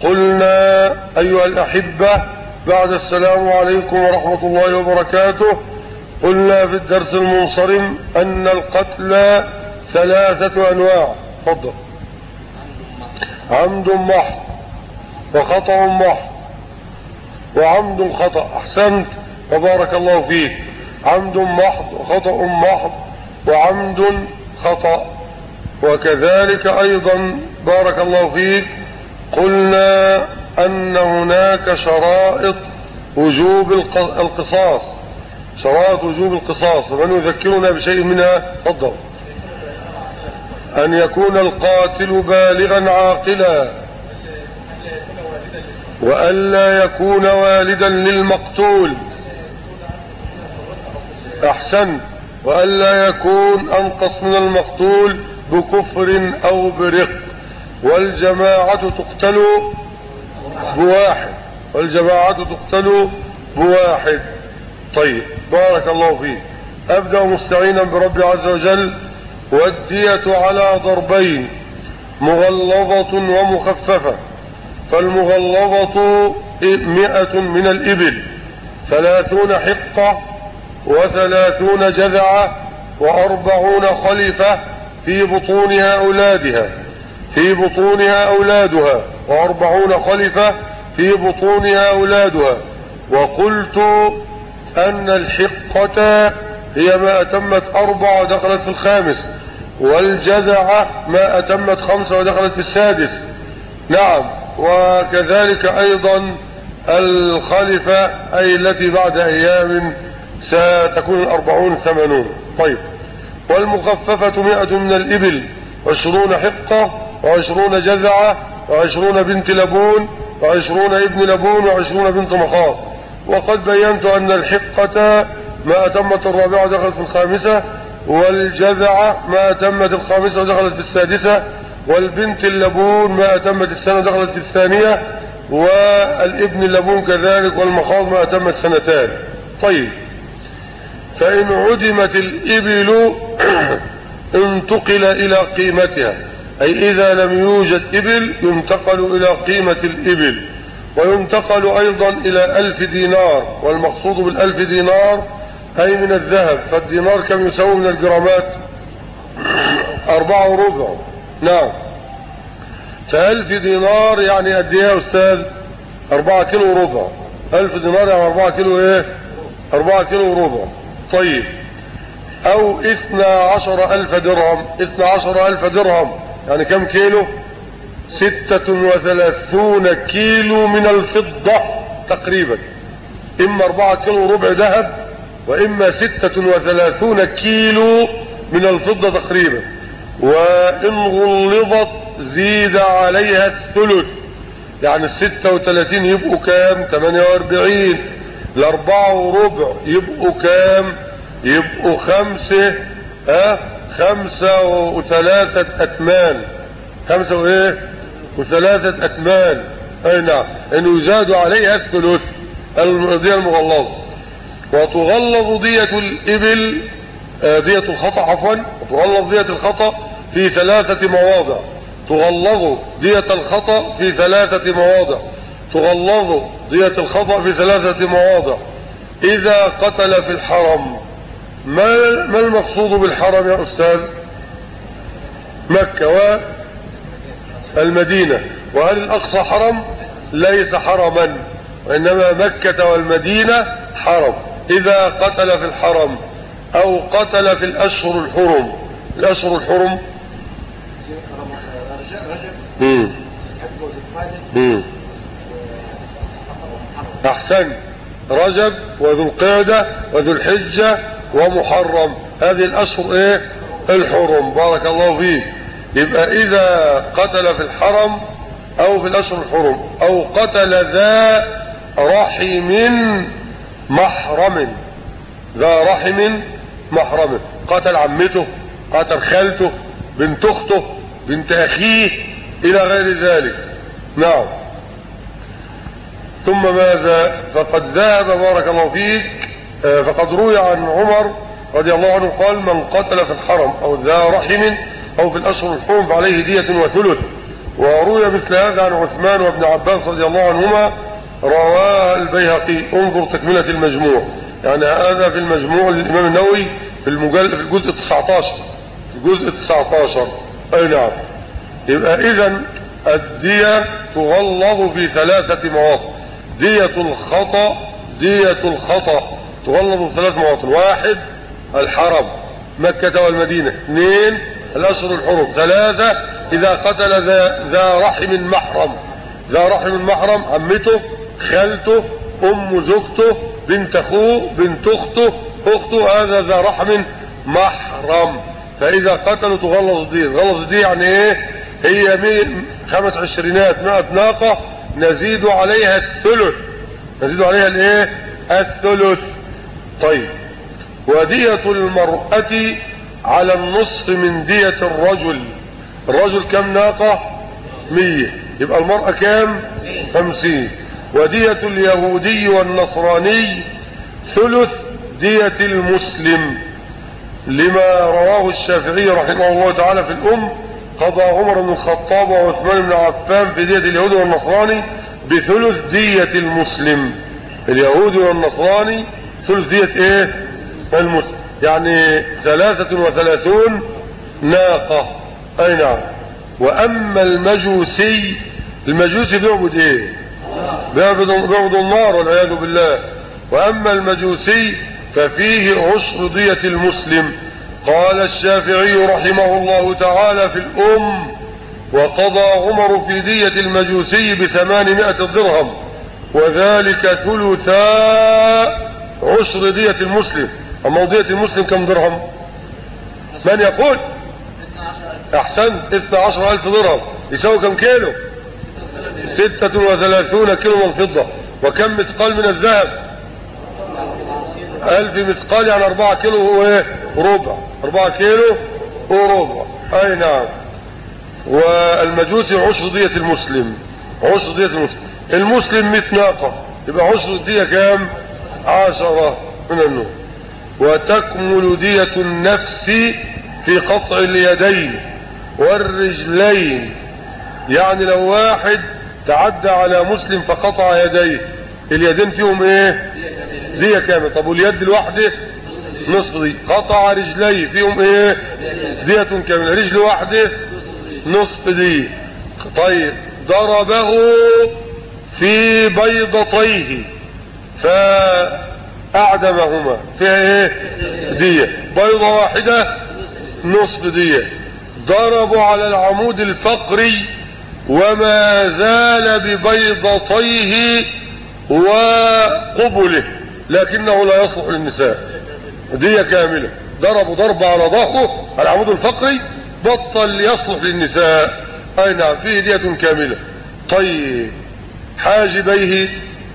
قلنا أيها الأحبة بعد السلام عليكم ورحمة الله وبركاته، قلنا في الدرس المنصرم أن القتل 3 أنواع. تفضل. عمد محض وخطأ محض وعمد خطأ. أحسنت وبارك الله فيك. عمد محض وخطأ محض وعمد خطأ. وكذلك أيضا بارك الله فيك قلنا أن هناك شرائط وجوب القصاص، شرائط وجوب القصاص، ومن يذكرنا بشيء منها؟ تفضل. أن يكون القاتل بالغا عاقلا، وألا يكون والدا للمقتول. أحسن. وألا يكون أنقص من المقتول بكفر أو برق. والجماعة تقتل بواحد، والجماعة تقتل بواحد. طيب بارك الله فيك. أبدأ مستعينا برب عز وجل. والدية على ضربين، مغلظة ومخففة. فالمغلظة 100 من الإبل، 30 حقة، و30 جذعة، و40 خلفة في بطونها أولادها، في بطونها أولادها، و40 خلفة في بطونها أولادها. وقلت أن الحقة هي ما أتمت 4 ودخلت في الخامس، والجذعة ما أتمت 5 ودخلت في السادس. نعم. وكذلك أيضا الخلفة أي التي بعد أيام ستكون 40 80. طيب. والمخففة 100 من الإبل، 20 حقة، و20 جذعة، و20 بنت لبون، و20 ابن لبون، و20 بنت مخاض. وقد بينت أن الحقة ما أتمت 4 ودخلت في الخامسة، والجذعة ما أتمت 5 ودخلت في السادسة، والبنت اللبون ما أتمت 1 ودخلت في الثانية، والابن اللبون كذلك، والمخاض ما أتمت 2. طيب. فإن عدمت الإبل انتقل إلى قيمتها، أي إذا لم يوجد إبل ينتقل إلى قيمة الإبل. وينتقل أيضا إلى 1000 دينار. والمقصود بال1000 دينار أي من الذهب. فالدينار كم يساوي من الجرامات؟ 4 وربع. نعم. ف1000 دينار يعني قد ايه يا أستاذ؟ 4 كيلو وربع. 1000 دينار يعني 4 كيلو ايه؟ 4 كيلو وربع. طيب. أو 12,000 درهم. 12,000 درهم يعني كم كيلو؟ 36 كيلو من الفضة تقريبا. إما 4 كيلو وربع ذهب، وإما 36 كيلو من الفضة تقريبا. وإن غلظت زيد عليها الثلث، يعني 36 يبقوا كام؟ 48. 4 وربع يبقوا كام؟ يبقوا 5 و3 أتمان. 5 وإيه؟ و3 أتمان. أي نعم. إنه يزاد عليها الثلث، الدية المغلظة. وتغلظ دية الإبل، دية الخطأ عفوا، وتغلظ دية الخطأ في 3 مواضع. تغلظ دية الخطأ في 3 مواضع. تغلظ دية الخطأ في 3 مواضع. إذا قتل في الحرم. ما المقصود بالحرم يا أستاذ؟ مكة والمدينة. وهل الأقصى حرم؟ ليس حرما، وإنما مكة والمدينة حرم. إذا قتل في الحرم أو قتل في الأشهر الحرم. الأشهر الحرم أحسن. رجب وذو القعدة وذو الحجة ومحرم، هذه الأشهر إيه؟ الحرم. بارك الله فيك. يبقى إذا قتل في الحرم أو في الأشهر الحرم أو قتل ذا رحم محرم، ذا رحم محرم، قتل عمته، قتل خالته، بنت أخته، بنت أخيه، إلى غير ذلك. نعم. ثم ماذا؟ فقد ذهب بارك الله فيك، فقد روي عن عمر رضي الله عنه قال: من قتل في الحرم أو ذا رحم أو في الأشهر الحرم فعليه دية وثلث. وروي مثل هذا عن عثمان وابن عباس رضي الله عنهما، رواه البيهقي. انظر تكملة المجموع، يعني هذا في المجموع للإمام النووي في الجزء 19. الجزء 19. أي نعم. يبقى إذن الدية تغلظ في 3 مواطن. دية الخطأ تغلظ في 3 مواطن: 1 الحرم مكة والمدينة، 2 الأشهر الحرم، 3 إذا قتل ذا رحم محرم. ذا رحم محرم عمته، خالته، أم زوجته، بنت أخوه، بنت أخته، هذا ذا رحم محرم. فإذا قتلوا تغلظ الدية. تغلظ الدية يعني إيه؟ هي 25 ناقة نزيد عليها الثلث. نزيد عليها الإيه؟ الثلث. طيب. ودية المرأة على النصف من دية الرجل. الرجل كم ناقة؟ 100. يبقى المرأة كم؟ 50. ودية اليهودي والنصراني ثلث دية المسلم، لما رواه الشافعي رحمه الله تعالى في الأم: قضى عمر بن الخطاب وعثمان بن عفان في دية اليهودي والنصراني بثلث دية المسلم. اليهودي والنصراني ثلث دية ايه؟ المسلم، يعني 33 ناقة. اي نعم. واما المجوسي بيعبد ايه؟ بيعبد النار والعياذ بالله. واما المجوسي ففيه عشر دية المسلم. قال الشافعي رحمه الله تعالى في الأم: وقضى عمر في دية المجوسي ب800 درهم، وذلك ثلثا عشر دية المسلم. أما دية المسلم كم درهم؟ من يقول؟ أحسن، 12,000 درهم. يساوي كم كيلو؟ 36 كيلو من الفضة. وكم مثقال من الذهب؟ 1000 مثقال، يعني 4 كيلو وربع. 4 كيلو وربع. اي نعم. والمجوسي عشر دية المسلم. عشر دية المسلم. المسلم 100 ناقة، يبقى عشر الدية كام؟ 10 من النور. وتكمل دية النفس في قطع اليدين والرجلين. يعني لو واحد تعدى على مسلم فقطع يديه، اليدين فيهم ايه؟ دية كاملة. طب واليد الواحدة؟ نصف دي. قطع رجليه فيهم ايه؟ دية كاملة. رجل واحدة نصف دي. طيب. ضربه في بيضتيه فأعدمهما، فيها ايه؟ دية. بيضة واحدة نصف دية. ضربوا على العمود الفقري وما زال ببيضتيه وقبله، لكنه لا يصلح للنساء. دية كاملة. ضربوا ضربة على ظهره على العمود الفقري، بطل يصلح للنساء. اي نعم، فيه دية كاملة. طيب. حاجبيه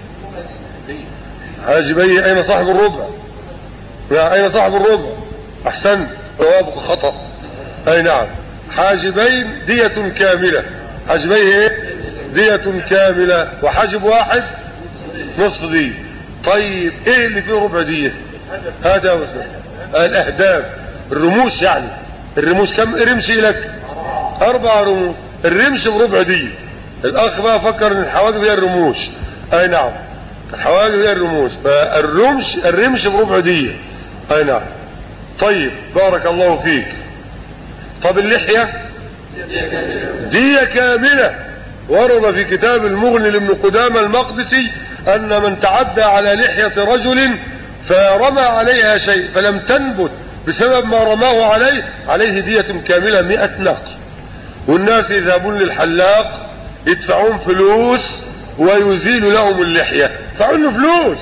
اين صاحب الربع؟ اين صاحب الربع؟ احسن، جوابك خطأ. اي نعم. حاجبين دية كاملة. حاجبيه ايه؟ دية كاملة. وحاجب واحد نصف دية. طيب ايه اللي فيه ربع دية؟ هذا مثلا الاهداف، الرموش. يعني الرموش كم رمش لك؟ 4 رموش. الرمش بربع دية. الاخ بقى فكر ان الحواجب هي الرموش. اي نعم، الحواجب هي الرموش، الرمش بربع دية. اي نعم. طيب، بارك الله فيك. طب اللحية؟ دية كاملة. ورد في كتاب المغني لابن قدامة المقدسي أن من تعدى على لحية رجل فرمى عليها شيء فلم تنبت بسبب ما رماه عليه دية كاملة 100 ناقة. والناس يذهبون للحلاق يدفعون فلوس ويزيل لهم اللحية، يدفعون له فلوس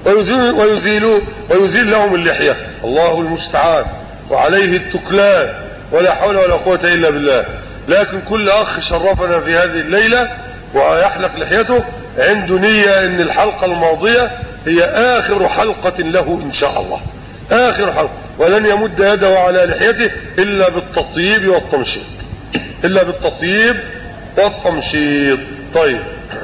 ويزيل لهم اللحية. الله المستعان وعليه التكلان، ولا حول ولا قوة إلا بالله. لكن كل أخ شرفنا في هذه الليلة ويحلق لحيته عنده نية ان الحلقة الماضية هي آخر حلقة له إن شاء الله، آخر حلقة، ولن يمد يده على لحيته إلا بالتطيب والتمشيط، إلا بالتطيب والتمشيط. طيب.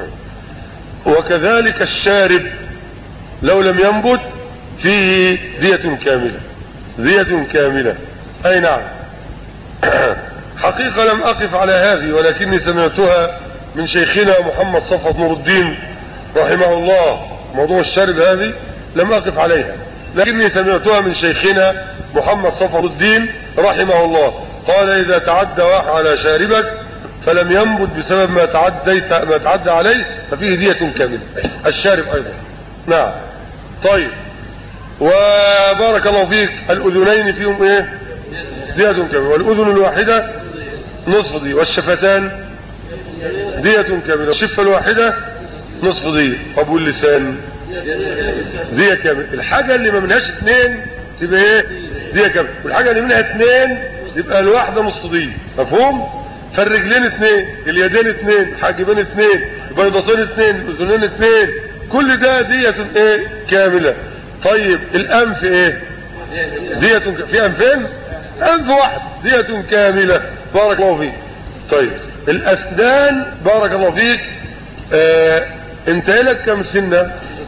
وكذلك الشارب لو لم ينبت فيه دية كاملة. دية كاملة. أي نعم. حقيقة لم أقف على هذه، ولكني سمعتها من شيخنا محمد صفوت نور الدين رحمه الله. موضوع الشارب هذه لم أقف عليها، لكني سمعتها من شيخنا محمد صفوت الدين رحمه الله. قال: إذا تعدى واحد على شاربك فلم ينبت بسبب ما تعدى عليه ففيه دية كاملة. الشارب أيضا. نعم. طيب، وبارك الله فيك، الأذنين فيهم إيه؟ دية كاملة. والأذن الواحدة نصف دية، والشفتان دية كاملة، والشفة الواحدة نصف دية. طب واللسان دية كاملة. الحاجة اللي ما منهاش اثنين تبقى ايه؟ دية كاملة. والحاجة اللي منها اثنين تبقى الواحدة نص دية. مفهوم؟ فالرجلين اثنين، اليدين اثنين، الحاجبين اثنين، البيضتين اثنين، الاذنين اثنين، كل ده دية ايه؟ كاملة. طيب الأنف ايه؟ دية في أنفين؟ أنف واحد دية كاملة. بارك الله فيك. طيب الأسنان بارك الله فيك، انت لك كم سنة؟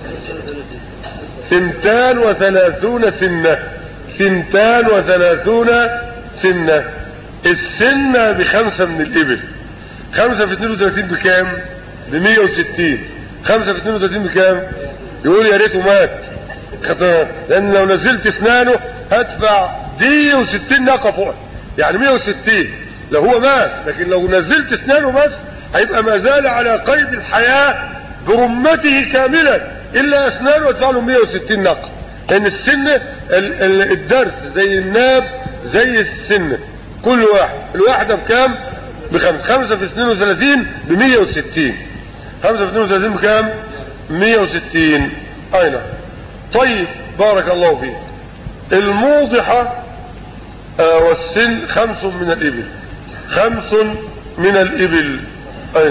32 سنة. 32 سنة. السنة ب5 من الإبل. 5 في 32 بكام؟ ب160. 5 في 32 بكام؟ يقول يا ريته مات، لأن لو نزلت اسنانه هدفع دي و60 ناقة فوق، يعني 160 لو هو مات. لكن لو نزلت اسنانه بس هيبقى ما زال على قيد الحياة برمته كاملا، إلا اسنانه يدفع له 160 ناقة. لأن السنة الدرس زي الناب زي السنة، كل واحد الواحدة بكام؟ ب5. 5 في 32 ب160. 5 في 32 بكام؟ 160. أي نعم. طيب بارك الله فيك. الموضحة والسن 5 من الإبل. 5 من الإبل. أين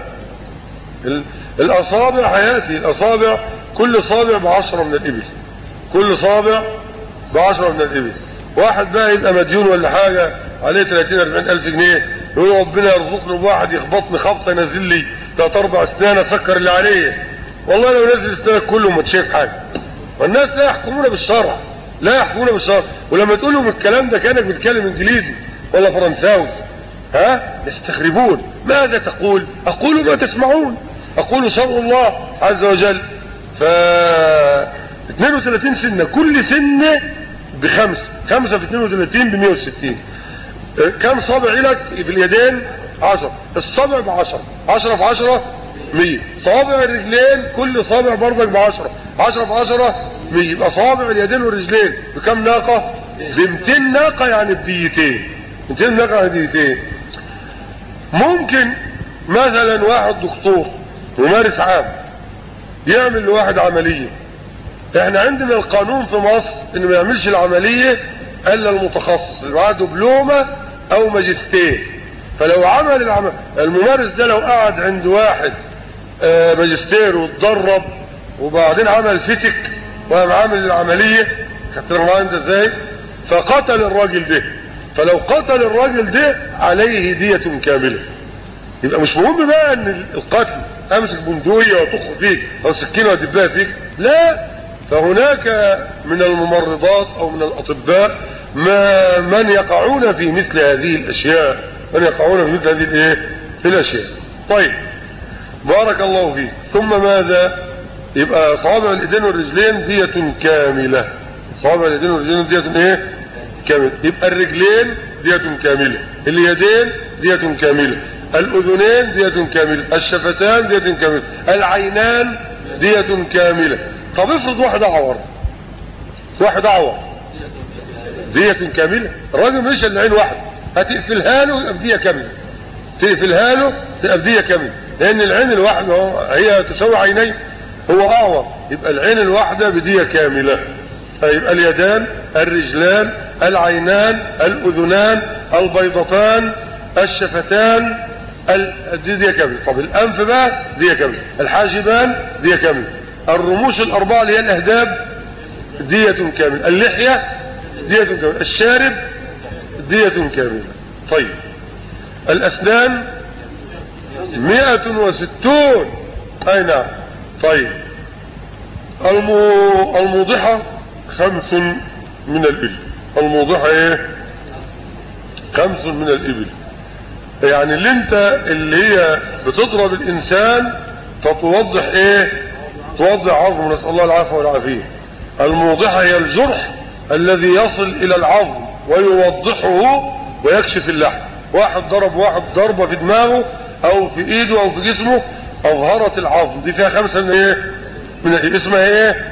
الأصابع حياتي، الأصابع كل صابع ب10 من الإبل. كل صابع ب10 من الإبل. واحد بقى يبقى مديون ولا حاجة عليه 30-40 ألف جنيه، يقول ربنا يرزقني بواحد يخبطني خبطة ينزل لي 3-4 أسنان أسكر اللي عليه. والله لو نزل اسنانك كله ما تشايف حاجة. والناس لا يحكمون بالشرع، لا يحكمون بالشرع. ولما تقول لهم الكلام ده كانك بتتكلم انجليزي ولا فرنساوي، يستخربون. ماذا تقول؟ أقول ما تسمعون، أقول شرع الله عز وجل. 32 سنة، كل سنة ب5. 5 في 32 ب160. كم صابع لك في اليدين؟ 10. الصابع ب10. 10 في 10 100. صابع الرجلين كل صابع برضك ب10. 10 في 10 100. يبقى صابع اليدين والرجلين بكم ناقة؟ ب200 ناقة، يعني بديتين. 200 ناقة يعني ديتين. ممكن مثلا واحد دكتور ممارس عام يعمل لواحد عملية. احنا عندنا القانون في مصر ان ما يعملش العملية الا المتخصص اللي معاه دبلومة او ماجستير. فلو عمل الممارس ده لو قعد عند واحد ماجستير واتدرب وبعدين عمل فتك وقام عامل العملية، خدت معاه انت ازاي؟ فقتل الراجل ده، فلو قتل الراجل ده عليه دية كاملة. يبقى مش مهم بقى ان القتل امسك بندقية وطخ فيك او سكينة ودبها فيك، لا. فهناك من الممرضات او من الاطباء من يقعون في مثل هذه الاشياء، من يقعون في مثل هذه الايه الاشياء. طيب بارك الله فيك. ثم ماذا؟ يبقى صوابع الايدين والرجلين دية كاملة. صوابع الايدين والرجلين دية ايه كاملة. يبقى الرجلين دية كاملة، اليدين دية كاملة، الاذنين دية كاملة، الشفتان دية كاملة، العينان دية كاملة. طب افرض واحد اعور، واحد اعور دية كاملة. الراجل مش الا عين واحد، هتقفلها له يبقى بدية كاملة. تقفلها له تبقى بدية كاملة، لان العين الواحدة هي تساوي عينين، هو اعور يبقى العين الواحدة بدية كاملة. يبقى اليدان، الرجلان، العينان، الاذنان، البيضتان، الشفتان، دي كاملة. طب الانف بقى دية كاملة، الحاجبان دية كاملة، الرموش الاربعة اللي هي الاهداب دية كاملة، اللحية دية كاملة، الشارب دية كاملة. طيب الاسنان 160. اي نعم. طيب الموضحة 5 من الإبل. الموضحة ايه؟ 5 من الإبل. يعني اللي هي بتضرب الانسان فتوضح ايه؟ توضح عظم، نسأل الله العافية والعافية. الموضحة هي الجرح الذي يصل الى العظم ويوضحه ويكشف اللحم. واحد ضرب واحد ضربة في دماغه او في ايده او في جسمه اظهرت العظم، دي فيها 5 من ايه؟ من اسمها ايه؟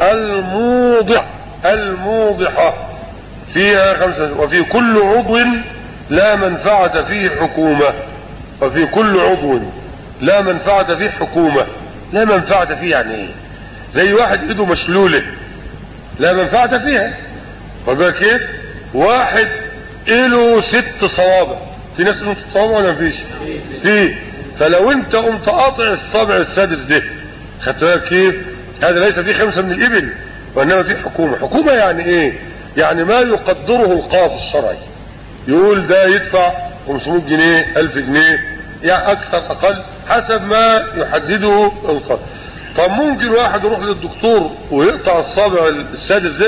الموضحة فيها 5. وفي كل عضو لا منفعة فيه حكومة. وفي كل عضو لا منفعة فيه حكومة. لا منفعة فيه يعني ايه؟ زي واحد ايده مشلولة لا منفعة فيها. خد بالك كيف؟ واحد له 6 صوابع. في ناس لهم 6 صوابع ولا مفيش؟ فيه. فلو انت قمت قاطع الصابع السادس ده، خدت بالك كيف؟ هذا ليس فيه 5 من الإبل، وإنما فيه حكومة. حكومة يعني ايه؟ يعني ما يقدره القاضي الشرعي، يقول ده يدفع 500 جنيه 1000 جنيه، يعني اكثر اقل حسب ما يحدده القاضي. طب ممكن واحد يروح للدكتور ويقطع الصابع السادس ده؟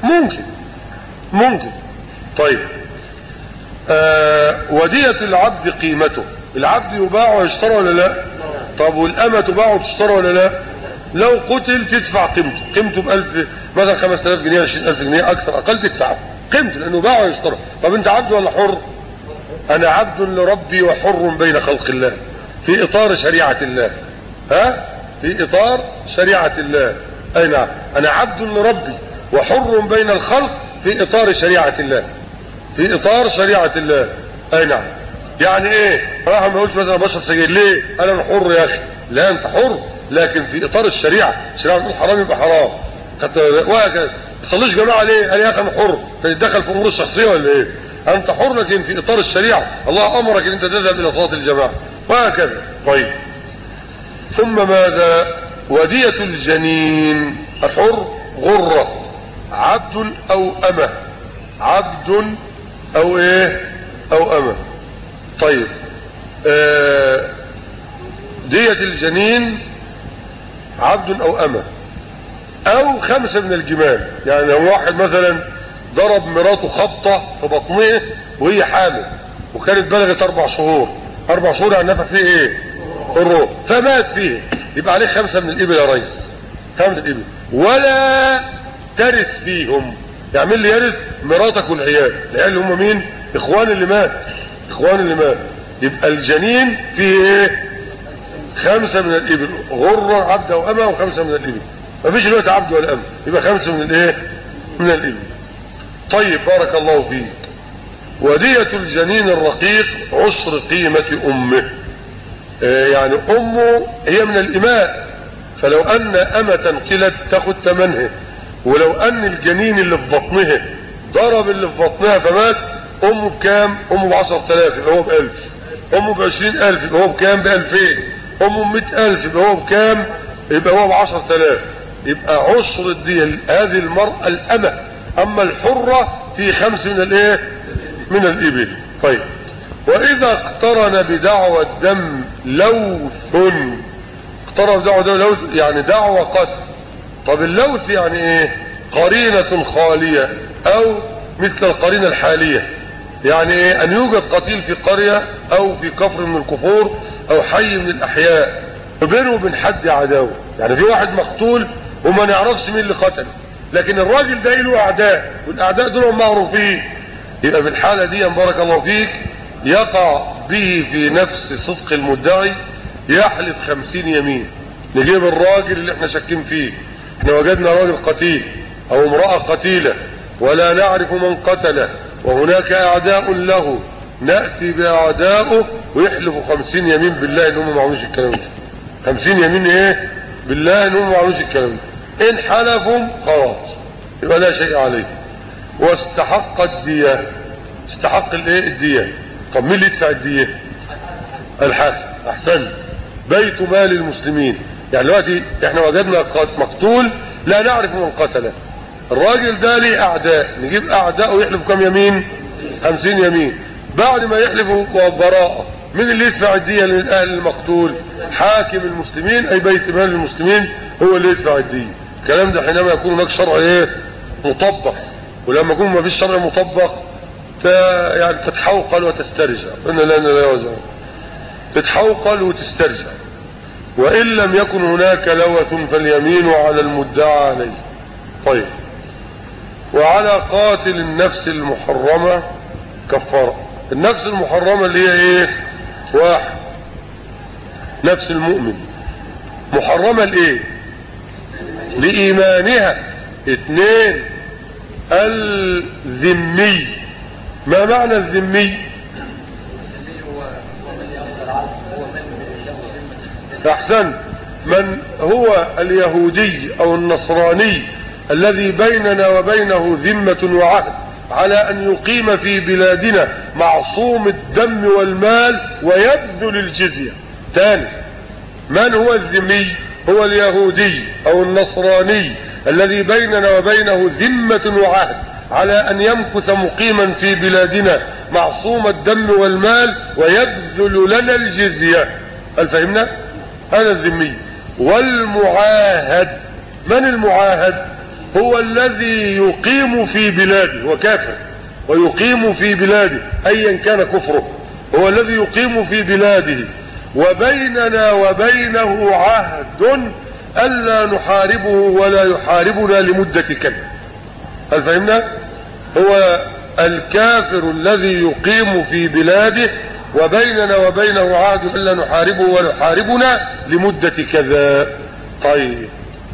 ممكن. طيب ودية العبد قيمته. العبد يباع ويشترى ولا لا؟ طب والأمة تباع وتشترى ولا لا؟ لو قتل تدفع قيمته ب1000 مثلا 5000 جنيه 20000 جنيه اكثر اقل تدفعه قيمته، لانه باع ويشترى. طب انت عبد ولا حر؟ انا عبد لربي وحر بين خلق الله في اطار شريعة الله. في اطار شريعة الله. اي نعم، انا عبد لربي وحر بين الخلق في اطار شريعة الله. في اطار شريعة الله. اي نعم. يعني ايه؟ واحد ما يقولش مثلا بشرب سجاير ليه؟ انا حر يا اخي. لا انت حر، لكن في اطار الشريعة. الشريعة تقول حرام يبقى حرام. وهكذا. ما تصليش جماعة ليه؟ قال يا اخي انا حر. تتدخل في امور الشخصية ولا ايه؟ انت حر لكن في اطار الشريعة. الله امرك ان انت تذهب الى صلاة الجماعة وهكذا. طيب ثم ماذا؟ ودية الجنين. الحر غرة، عبد او امة. عبد او ايه؟ او امة. طيب دية الجنين عبد او امة او 5 من الجمال. يعني لو واحد مثلا ضرب مراته خبطة في بطنها وهي حامل وكانت بلغت 4 شهور. 4 شهور يعني نفخ فيه ايه؟ الروح، فمات فيه، يبقى عليه 5 من الابل يا ريس. 5 من الابل. ولا ترث فيهم. يعمل لي يرث مراتك والعيال. العيال اللي هم مين؟ اخوان اللي مات. يبقى الجنين فيه ايه؟ 5 من الابل. غرة عبد او امة و5 من الابل. مفيش دلوقتي عبد ولا امة، يبقى 5 من الايه؟ من الابل. طيب بارك الله فيك. ودية الجنين الرقيق عشر قيمة امه. يعني امه هي من الاماء، فلو ان امة قلت تاخد ثمنها، ولو ان الجنين اللي في بطنها ضرب اللي في بطنها فمات، امه بكام؟ امه ب10,000 يبقى هو ب1000. امه ب20,000 يبقى هو بكام؟ ب2000. امه ب100,000 يبقى هو بكام؟ يبقى هو ب10,000. يبقى عشر الدية هذه المرأة الأمة. أما الحرة في 5 من الايه؟ من الإبل. طيب وإذا اقترن بدعوى الدم لوث. اقترن بدعوى الدم لوث يعني دعوى قتل. طب اللوث يعني ايه؟ قرينة خالية أو مثل القرينة الحالية. يعني ايه؟ أن يوجد قتيل في قرية أو في كفر من الكفور أو حي من الأحياء وبينه وبين حد عداوة. يعني في واحد مقتول وما نعرفش مين اللي قتله، لكن الراجل ده له اعداء والاعداء دول معروفين. يبقى في الحالة دي بارك الله فيك يقع به في نفس صدق المدعي يحلف 50 يمين. نجيب الراجل اللي احنا شاكين فيه، احنا وجدنا راجل قتيل او امرأة قتيلة ولا نعرف من قتله وهناك اعداء له، نأتي باعدائه ويحلفوا 50 يمين بالله ان هم ما عملوش الكلام ده. 50 يمين ايه؟ بالله ان هم ما عملوش الكلام ده. ان حلفوا خلاص يبقى لا شيء عليه. واستحق الدية. استحق الايه؟ الدية. طب مين اللي يدفع الدية؟ الحاكم. احسن. بيت مال المسلمين. يعني دلوقتي احنا وجدنا مقتول لا نعرف من قتله، الراجل ده ليه اعداء، نجيب اعداء ويحلفوا كم يمين؟ 50 يمين. بعد ما يحلفوا براءة، مين اللي يدفع الدية للاهل المقتول؟ حاكم المسلمين اي بيت مال المسلمين هو اللي يدفع الدية. الكلام ده حينما يكون هناك شرع ايه؟ مطبق. ولما يكون ما فيش شرع مطبق يعني تتحوقل وتسترجع، إن لنا لا وزر، تتحوقل وتسترجع. وإن لم يكن هناك لوث فاليمين على المدعى عليه. طيب، وعلى قاتل النفس المحرمة كفارة. النفس المحرمة اللي هي ايه؟ واحد، نفس المؤمن محرمة لإيه؟ لإيمانها. اثنين، الذمي. ما معنى الذمي؟ أحسن، من هو اليهودي أو النصراني الذي بيننا وبينه ذمة وعهد على أن يقيم في بلادنا معصوم الدم والمال ويبذل الجزية. ثاني، من هو الذمي؟ هو اليهودي أو النصراني الذي بيننا وبينه ذمة وعهد على أن يمكث مقيما في بلادنا معصوم الدم والمال ويبذل لنا الجزية. هل فهمنا؟ هذا الذمي. والمعاهد، من المعاهد؟ هو الذي يقيم في بلاده وكافر ويقيم في بلاده أيا كان كفره، هو الذي يقيم في بلاده وبيننا وبينه عهد ألا نحاربه ولا يحاربنا لمدة كذا. هل فهمنا؟ هو الكافر الذي يقيم في بلاده وبيننا وبينه عهد ألا نحاربه ولا يحاربنا لمدة كذا. طيب،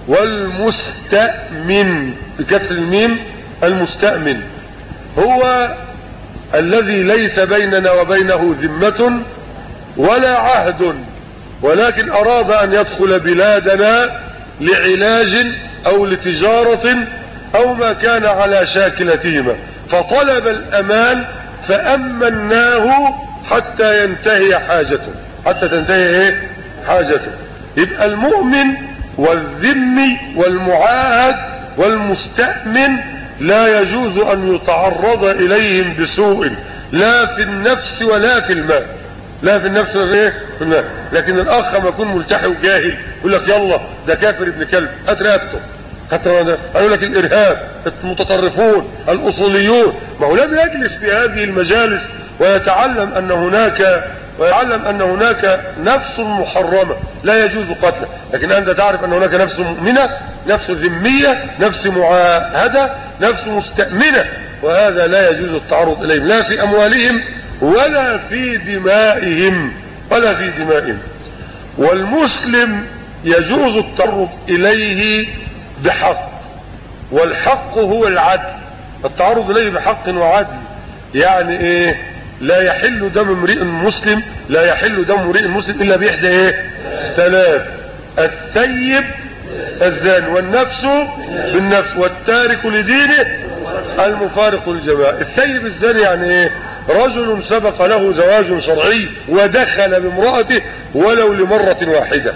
والمستأمن بكسر الميم، المستأمن هو الذي ليس بيننا وبينه ذمة ولا عهد، ولكن أراد أن يدخل بلادنا لعلاج أو لتجارة أو ما كان على شاكلتهما، فطلب الأمان فأمناه حتى ينتهي حاجته، حتى تنتهي حاجته. يبقى المؤمن والذمي والمعاهد والمستأمن لا يجوز أن يتعرض إليهم بسوء، لا في النفس ولا في المال، لا في النفس ولا في المال. لكن الأخ ما يكون ملتحي وجاهل يقول لك يلا ده كافر ابن كلب هات رقبته، حتى يقول لك الإرهاب، المتطرفون، الأصوليون. ما هو لم يجلس في هذه المجالس ويتعلم أن هناك نفس محرمة لا يجوز قتلها، لكن أنت تعرف أن هناك نفس مؤمنة، نفس ذمية، نفس معاهدة، نفس مستأمنة، وهذا لا يجوز التعرض إليهم لا في أموالهم ولا في دمائهم ولا في دمائهم. والمسلم يجوز التعرض إليه بحق، والحق هو العدل. التعرض إليه بحق وعدل يعني إيه؟ لا يحل دم امرئ مسلم، لا يحل دم امرئ مسلم إلا بإحدى إيه؟ ثلاث: الثيب الزاني، والنفس بالنفس، والتارك لدينه المفارق للجماعة. الثيب الزاني يعني إيه؟ رجل سبق له زواج شرعي ودخل بامرأته ولو لمرة واحدة،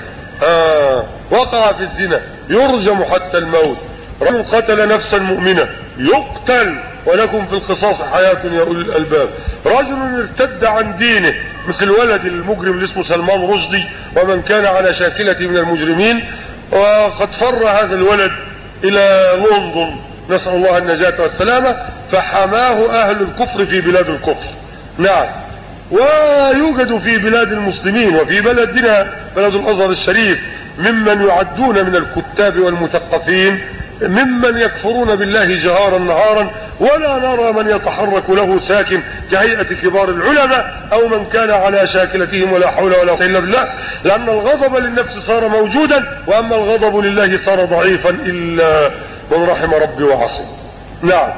وقع في الزنا يرجم حتى الموت. رجل قتل نفسا مؤمنة يقتل ولكم في القصاص حياة يا أولي الألباب. رجل ارتد عن دينه مثل الولد المجرم اللي اسمه سلمان رشدي ومن كان على شاكلته من المجرمين، وقد فر هذا الولد إلى لندن نسأل الله النجاة والسلامة، فحماه أهل الكفر في بلاد الكفر. نعم، ويوجد في بلاد المسلمين وفي بلدنا بلد الأزهر الشريف ممن يعدون من الكتاب والمثقفين ممن يكفرون بالله جهارا نهارا، ولا نرى من يتحرك له ساكن كهيئة كبار العلماء أو من كان على شاكلتهم، ولا حول ولا قوة إلا بالله، لأن الغضب للنفس صار موجودا، وأما الغضب لله صار ضعيفا إلا من رحم ربي وعصي. نعم،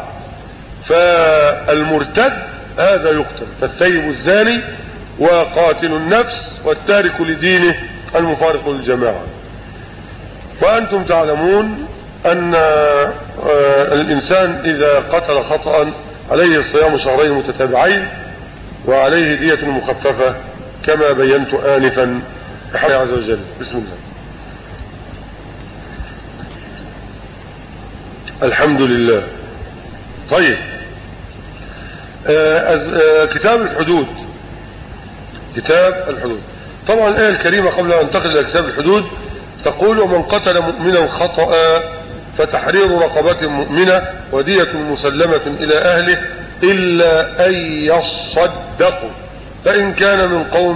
فالمرتد هذا يقتل، فالثيب الزاني وقاتل النفس والتارك لدينه المفارق للجماعة. وأنتم تعلمون أن الإنسان إذا قتل خطأ عليه صيام شهرين متتابعين وعليه دية مخففة كما بينت آنفا بحول الله عز وجل. بسم الله. الحمد لله. طيب، كتاب الحدود. كتاب الحدود طبعا الآية الكريمة قبل أن ننتقل إلى كتاب الحدود تقول: ومن قتل مؤمنا خطأ فتحرير رقبة مؤمنة ودية مسلمة إلى أهله إلا أن يصدقوا، فإن كان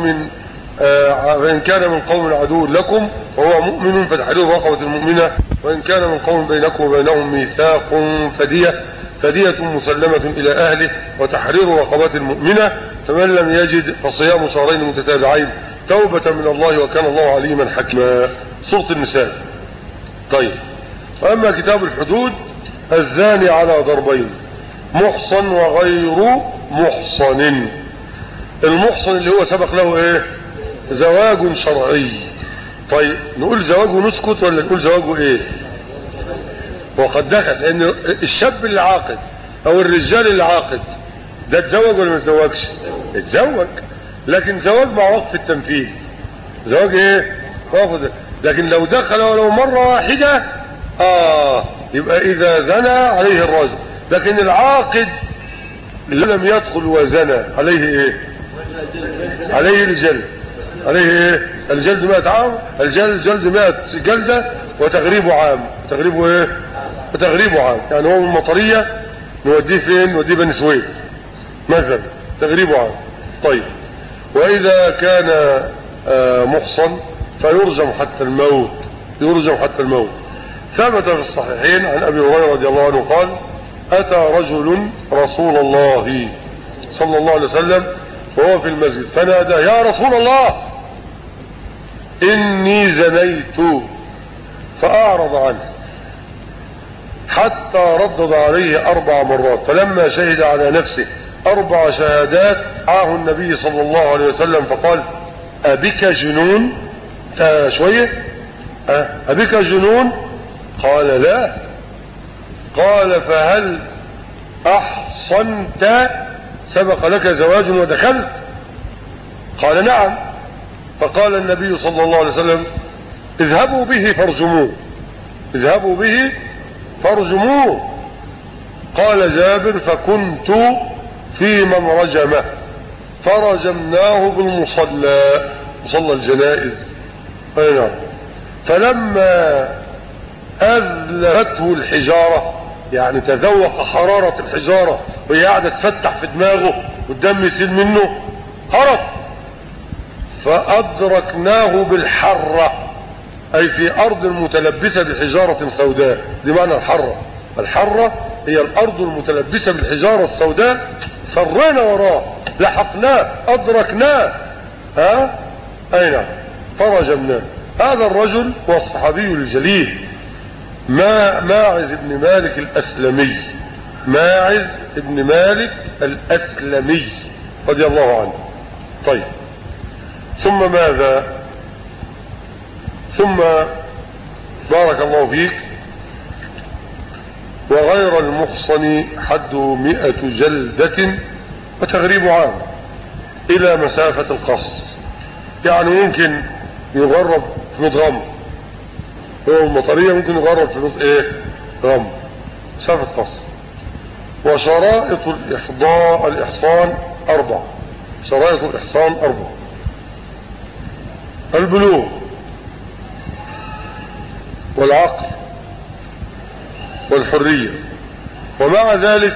من قوم عدو لكم وهو مؤمن فتحرير رقبة مؤمنة، وإن كان من قوم بينكم وبينهم ميثاق فدية مسلمة إلى أهله وتحرير رقبة مؤمنة، فمن لم يجد فصيام شهرين متتابعين توبة من الله وكان الله عليما حكيما. سورة النساء. طيب، وأما كتاب الحدود: الزاني على ضربين: محصن وغير محصن. المحصن اللي هو سبق له ايه؟ زواج شرعي. طيب، نقول زواج ونسكت ولا نقول زواجه ايه؟ وقد دخل، لان الشاب اللي عاقد او الرجال اللي عاقد ده اتزوج ولا ما اتزوجش؟ اتزوج، لكن زواج مع وقف التنفيذ. زواج ايه؟ لكن لو دخل ولو مرة واحدة يبقى اذا زنى عليه الرجم، لكن العاقد اللي لم يدخل وزنى عليه ايه؟ عليه الجلد. عليه ايه؟ الجلد 100 عام، الجلد 100 جلدة وتغريبه عام. تغريبه ايه؟ وتغريبه عام، يعني هو من المطرية نوديه فين؟ نوديه بني سويف مثلا، تغريبه عام. طيب، واذا كان محصن فيرجم حتى الموت. يرجم حتى الموت. ثبت في الصحيحين عن ابي هريرة رضي الله عنه قال: اتى رجل رسول الله صلى الله عليه وسلم وهو في المسجد فنادى: يا رسول الله إني زنيت، فأعرض عنه حتى ردد عليه 4 مرات، فلما شهد على نفسه 4 شهادات دعاه النبي صلى الله عليه وسلم فقال: أبك جنون؟ شوية أبك جنون؟ قال: لا. قال: فهل أحصنت؟ سبق لك زواج ودخلت؟ قال: نعم. فقال النبي صلى الله عليه وسلم: اذهبوا به فارجموه. اذهبوا به فارجموه. قال جابر: فكنت في من رجمه فرجمناه بالمصلى، مصلى الجنائز. اي نعم. فلما أذلته الحجارة، يعني تذوق حرارة الحجارة وهي قاعدة تفتح في دماغه والدم يسيل منه، هرب. فأدركناه بالحرة، أي في أرض متلبسة بحجارة سوداء. دي معنى الحرة. الحرة هي الأرض المتلبسة بالحجارة السوداء. فرينا وراه، لحقناه، أدركناه. أي نعم. فرجمناه. هذا الرجل هو الصحابي الجليل ماعز بن مالك الأسلمي. ماعز بن مالك الأسلمي رضي الله عنه. طيب، ثم ماذا؟ ثم بارك الله فيك: وغير المحصن حده 100 جلدة وتغريب عام إلى مسافة القصر. يعني ممكن يغرب في 100 غم، هو المطرية ممكن يغرب في 100 غم، مسافة قصر. وشرائط الإحصان 4. شرائط الإحصان 4: البلوغ والعقل والحرية. ومع ذلك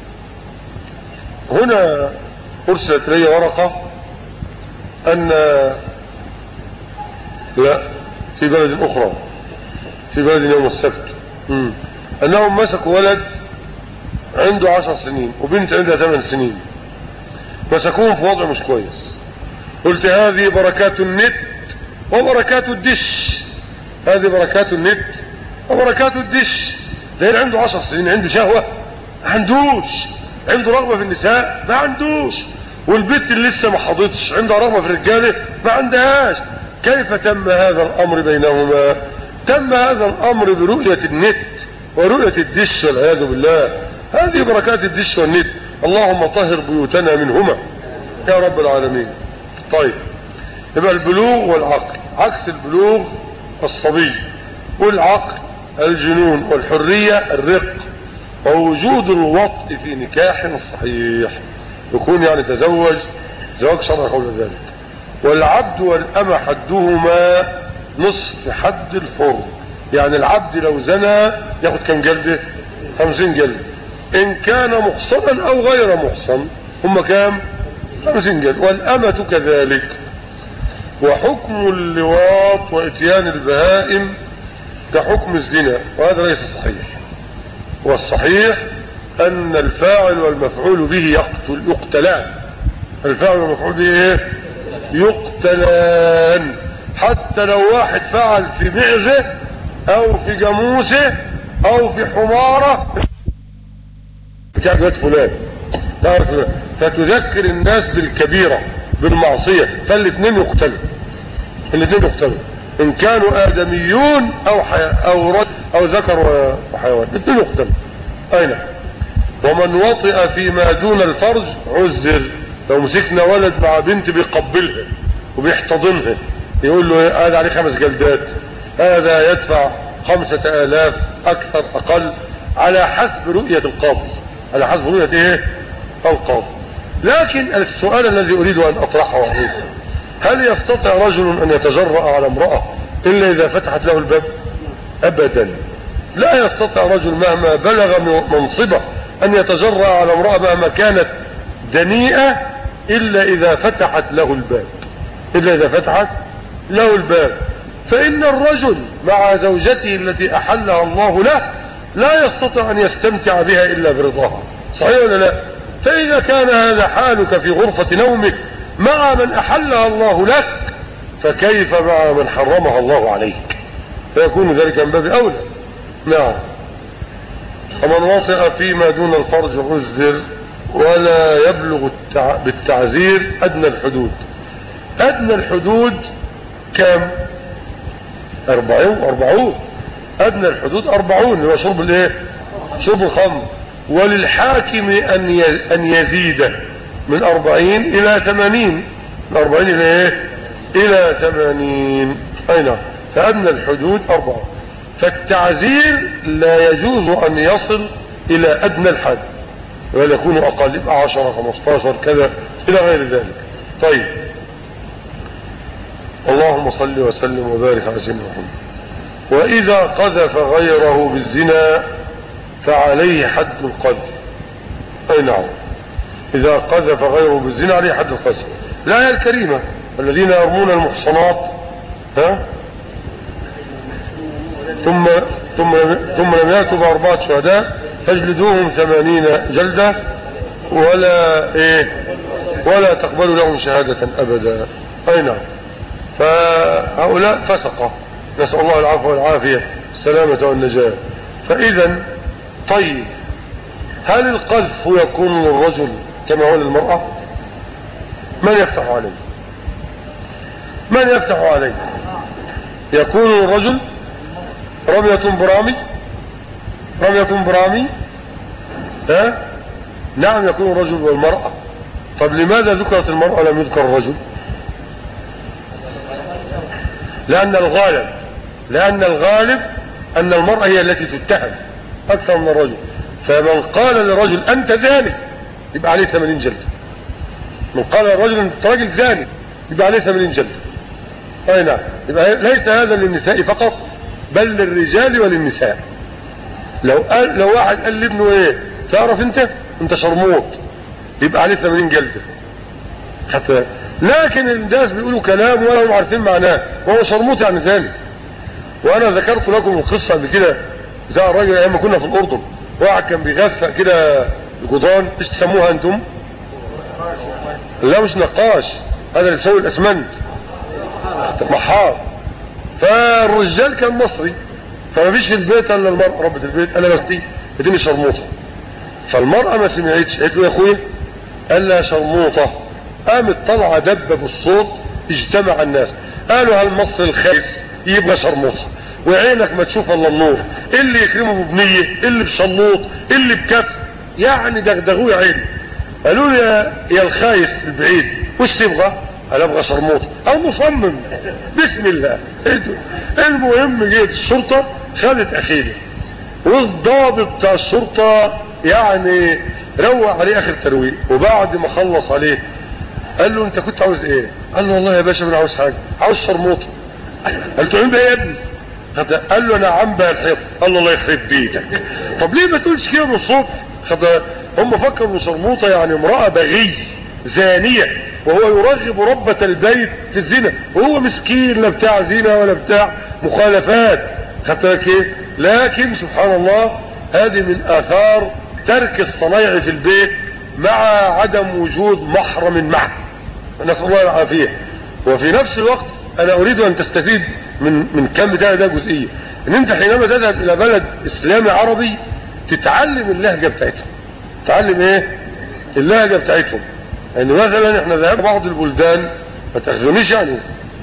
هنا أرسلت لي ورقة أن لا، في بلد أخرى، في بلد يوم السبت، أنهم مسكوا ولد عنده 10 سنين وبنت عندها 8 سنين، مسكوهم في وضع مش كويس. قلت: هذه بركات النت وبركات الدش. هذه بركات النت وبركات الدش. لأن عنده 10 سنين، عنده شهوة؟ ما عندوش. عنده رغبة في النساء؟ ما عندوش. والبنت اللي لسه ما حضتش عندها رغبة في الرجالة؟ ما عندهاش. كيف تم هذا الأمر بينهما؟ تم هذا الأمر برؤية النت ورؤية الدش والعياذ بالله. هذه بركات الدش والنت. اللهم طهر بيوتنا منهما يا رب العالمين. طيب، يبقى البلوغ والعقل. عكس البلوغ الصبي، والعقل الجنون، والحرية الرق، ووجود الوطء في نكاح صحيح، يكون يعني تزوج زواج شرعي قبل ذلك. والعبد والأمة حدهما نصف حد الحر. يعني العبد لو زنى ياخد كم جلدة؟ 50 جلدة. إن كان محصنا أو غير محصن. هم كام؟ 50 جلد. والأمة كذلك. وحكم اللواط وإتيان البهائم كحكم الزنا، وهذا ليس صحيح. والصحيح أن الفاعل والمفعول به يقتلان. الفاعل والمفعول به ايه؟ يقتلان. حتى لو واحد فعل في معزة أو في جاموسة أو في حمارة بتاع جهة فلان، فتذكر الناس بالكبيرة بالمعصية، فالاثنين يقتلوا. الاثنين يقتلوا إن كانوا آدميون أو ذكر وحيوان، الاثنين يقتلوا. أين؟ ومن وطئ فيما دون الفرج عذر. لو مسكنا ولد مع بنت بيقبلها وبيحتضنها يقول له هذا عليه 5 جلدات، هذا يدفع 5000 أكثر أقل، على حسب رؤية القاضي، على حسب رؤية ايه؟ القاضي. لكن السؤال الذي أريد أن أطرحه عليكم، هل يستطيع رجل أن يتجرأ على امرأة إلا إذا فتحت له الباب؟ أبدا. لا يستطيع رجل مهما بلغ منصبه أن يتجرأ على امرأة مهما كانت دنيئة إلا إذا فتحت له الباب، إلا إذا فتحت له الباب. فإن الرجل مع زوجته التي أحلها الله له لا يستطيع أن يستمتع بها إلا برضاها، صحيح ولا لا؟ فإذا كان هذا حالك في غرفة نومك مع من أحلها الله لك، فكيف مع من حرمها الله عليك؟ فيكون ذلك من باب أولى. نعم. ومن وطئ فيما دون الفرج عذر ولا يبلغ بالتعزير أدنى الحدود. أدنى الحدود كم؟ 40. أدنى الحدود 40 اللي هو شرب الايه؟ شرب الخمر. وللحاكم أن يزيد من 40 إلى 80. من 40 إلى ايه؟ إلى 80. أي نعم. فأدنى الحدود 4. فالتعزير لا يجوز أن يصل إلى أدنى الحد، بل يكون أقل، يبقى 10 15 كذا إلى غير ذلك. طيب، اللهم صل وسلم وبارك على سيدنا محمد. وإذا قذف غيره بالزنا فعليه حد القذف. أي نعم. إذا قذف غيره بالزنا عليه حد القذف. الآية الكريمة الذين يرمون المحصنات ثم لم يأتوا ب4 شهداء فاجلدوهم 80 جلدة ولا تقبلوا لهم شهادة أبدا. أي نعم. فهؤلاء فسقة، نسأل الله العفو والعافية، السلامة والنجاة. فإذا طيب، هل القذف يكون للرجل كما هو للمرأة؟ من يفتح عليه؟ من يفتح عليه؟ يكون للرجل رمية برامي نعم، يكون الرجل والمرأة. طب لماذا ذكرت المرأة ولم يذكر الرجل؟ لأن الغالب أن المرأة هي التي تتهم أكثر من الرجل. فمن قال للرجل أنت زاني يبقى عليه 80 جلدة. من قال للرجل أنت راجل زاني يبقى عليه 80 جلدة. أي نعم. يبقى ليس هذا للنساء فقط بل للرجال وللنساء. لو واحد قال لابنه ايه تعرف انت شرموط يبقى عليه 80 جلدة حتى. لكن الناس بيقولوا كلام ولا هم عارفين معناه، وهو شرموط يعني ثاني. وانا ذكرت لكم القصه قبل كده بتاع الراجل ايام ما كنا في الاردن، واحد كان بيغفق كده الجدران. ايش تسموها انتم؟ لا مش نقاش، هذا اللي بيسوي الاسمنت، محار. فالرجال كان مصري، فما فيش في البيت الا المرأة ربة البيت. انا بختي اديني شرموطه. فالمرأة ما سمعتش، قالت له يا اخويا، قال لها شرموطه. قامت طلعه دبه بالصوت، اجتمع الناس قالوا هل مصر الخايس يبقى شرموطه، وعينك ما تشوف الا النور، اللي يكرمه ببنيه، اللي بشلوط، اللي بكف، يعني دغدغوه يا عيني. قالوا لي يا الخايس البعيد وش تبغى؟ قال ابغى شرموطه. المصمم بسم الله. المهم جيت الشرطه خدت اخينا، والضابط بتاع الشرطه يعني روق عليه اخر ترويق. وبعد ما خلص عليه قال له انت كنت عاوز ايه؟ قال له والله يا باشا انا عاوز حاجه، عاوز شرموطه. قال له عم ايه يا ابني؟ قال له انا عم بقى الحيط. قال له الله يخرب بيتك. طب ليه ما تقولش كده من الصبح؟ هم فكروا شرموطة يعني امرأة بغي زانية، وهو يرغب ربة البيت في الزنا، وهو مسكين لا بتاع زنا ولا بتاع مخالفات. خدت بالك ايه؟ لكن سبحان الله هذه من آثار ترك الصنايع في البيت مع عدم وجود محرم معه، نسأل الله العافية. وفي نفس الوقت أنا أريد أن تستفيد من كم ده جزئية، إن أنت حينما تذهب إلى بلد إسلامي عربي تتعلم اللهجة بتاعتهم. تتعلم إيه؟ اللهجة بتاعتهم. يعني مثلا إحنا ذهبنا بعض البلدان، ما تأخذونيش يعني،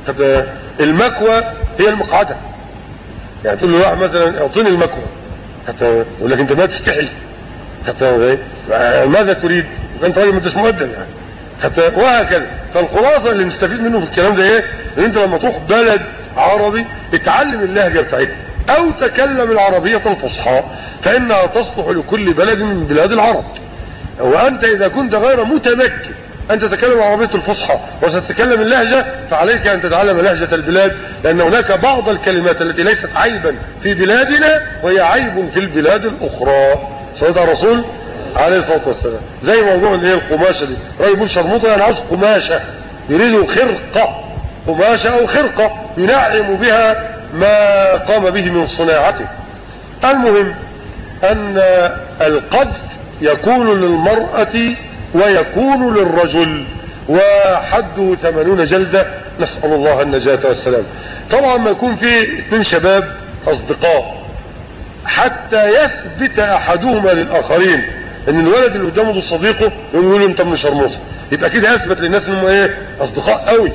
المكوى هي المقعدة. يعني تقول له واحد مثلا اعطيني المكوى، حتى يقول لك أنت ما تستحي، حتى ماذا تريد؟ أنت راجل ما أنتش مؤدب يعني، حتى وهكذا. فالخلاصة اللي نستفيد منه في الكلام ده ايه؟ ان انت لما تروح بلد عربي اتعلم اللهجة بتاعتها او تكلم العربية الفصحى، فانها تصلح لكل بلد من بلاد العرب. وانت اذا كنت غير متمكن ان تتكلم العربية الفصحى وستتكلم اللهجة، فعليك ان تتعلم لهجة البلاد، لان هناك بعض الكلمات التي ليست عيبا في بلادنا وهي عيب في البلاد الاخرى. صلى الرسول عليه الصلاة والسلام. زي موضوع اللي هي القماشة دي، راجل يقول شرموطة يعني عاوز قماشة، يريد خرقة، قماشة أو خرقة ينعم بها ما قام به من صناعته. المهم أن القذف يكون للمرأة ويكون للرجل، وحده 80 جلدة، نسأل الله النجاة والسلام. طبعا ما يكون في 2 شباب أصدقاء حتى يثبت أحدهما للآخرين ان الولد اللي قدامه ده صديقه، يقول له انت من شرموطه، يبقى كده اثبت للناس انهم ايه؟ اصدقاء قوي.